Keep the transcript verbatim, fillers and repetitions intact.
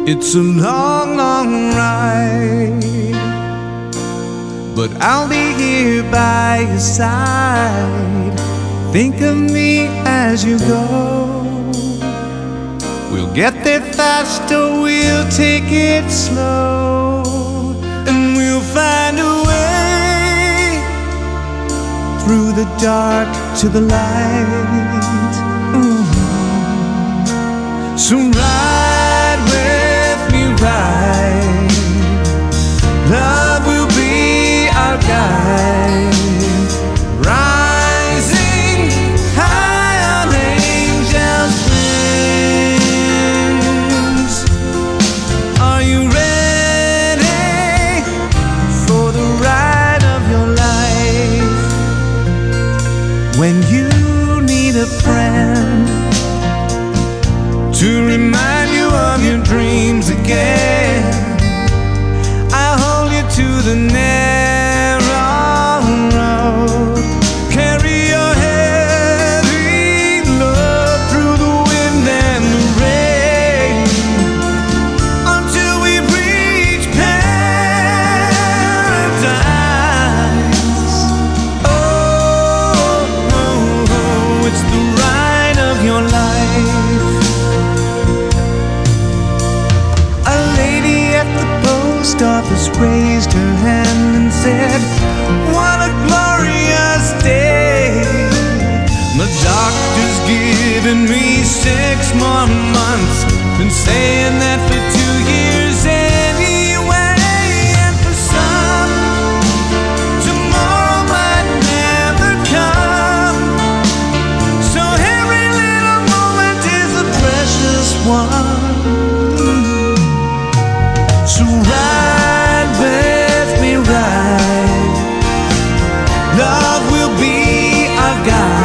It's a long, long ride, but I'll be here by your side. Think of me as you go. We'll get there fast or we'll take it slow, and we'll find a way through the dark to the light. Mm-hmm. So ride with me, ride. Love will be our guide. When you need a friend to remind you of your dreams again, I'll hold you to the narrow road. Carry your heavy load through the wind and the rain until we reach paradise. It's the ride of your life. A lady at the post office raised her hand and said, what a glorious day. The doctor's given me six more months. Been saying that for two years anyway. And for some, tomorrow might never come. So every little moment is a precious one. So ride with me, ride. Love will be our guide.